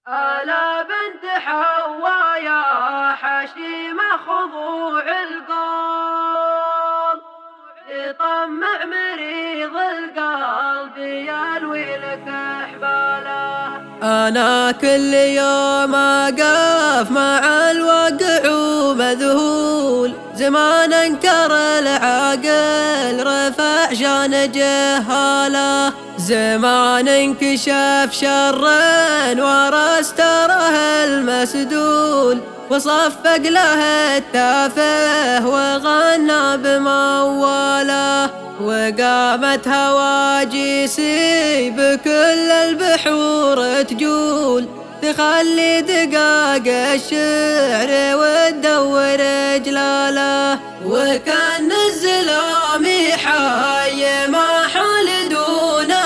آلا بنت حواء يا حشيمة خضوع القول، يطمع مريض القلب يلوي لك أحباله. أنا كل يوم أقف مع الوقع ومذهول، زمان انكر العاقل رفع شان جهاله، زمان انكشف شر ورستره المسدول، وصفق له التافه وغنى بمواله، وقامت هواجسي بكل البحور تجول، تخلي دقاق الشعر وتدور جلاله، وكان الزلام حي ما حول دونه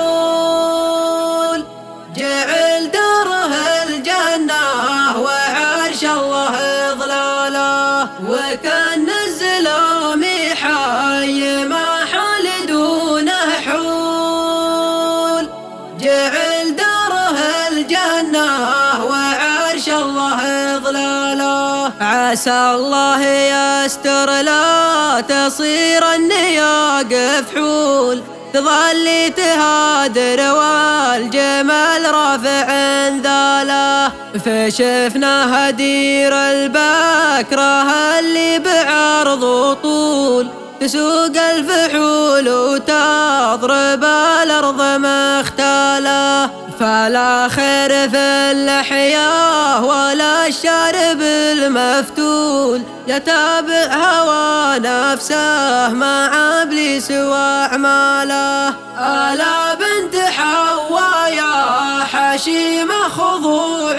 حول، جعل داره الجنة وعرش الله ظلاله، وكان الزلام حي ما حول دونه حول، جعل داره الجنة وعرش الله ظلاله. عسى الله يستر لا تصير النياق فحول، تظلي تهادر والجمال رافع ذاله، فشفنا هدير البكرة اللي بعرض وطول، تسوق الفحول وتضرب الأرض مختاله، فلا خير في اللحياه ولا الشارب المفتول، يتابع هوى نفسه مع ابليس واعماله. آلا بنت حواء يا حشيمة خضوع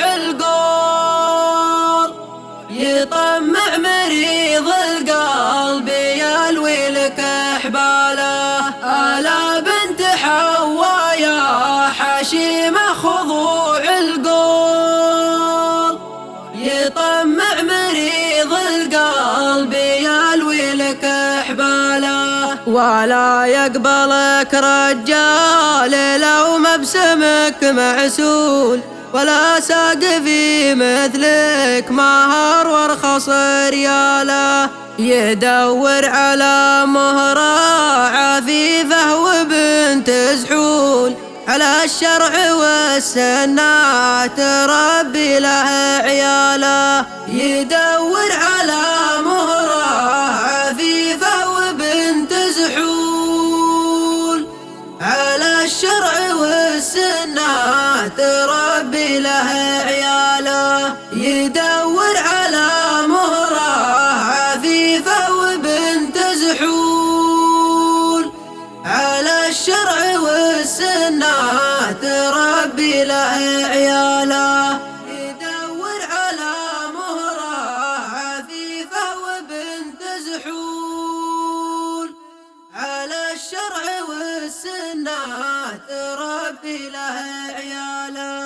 القول، يطمع مريض القلب يلوي لك احباله. آلا بنت حواء يا حشيمة خضوع القول، يطمع مريض القلب يلوي لك احباله، ولا يقبلك رجال لو مبسمك معسول، ولا ساقفي مثلك مهر وارخص رياله، يدور على مهرة عفيفة وبنت زحول، على الشرع والسنة تربي له عياله، يدور على مهرة عفيفة وبنت زحول، على الشرع والسنة تربي له عياله، يدور على مهرة عفيفة وبنت زحول، على الشرع والسنة تربي له عياله، يدور على مهرة عفيفة وبنت زحول، على الشرع والسنة تربي له عياله.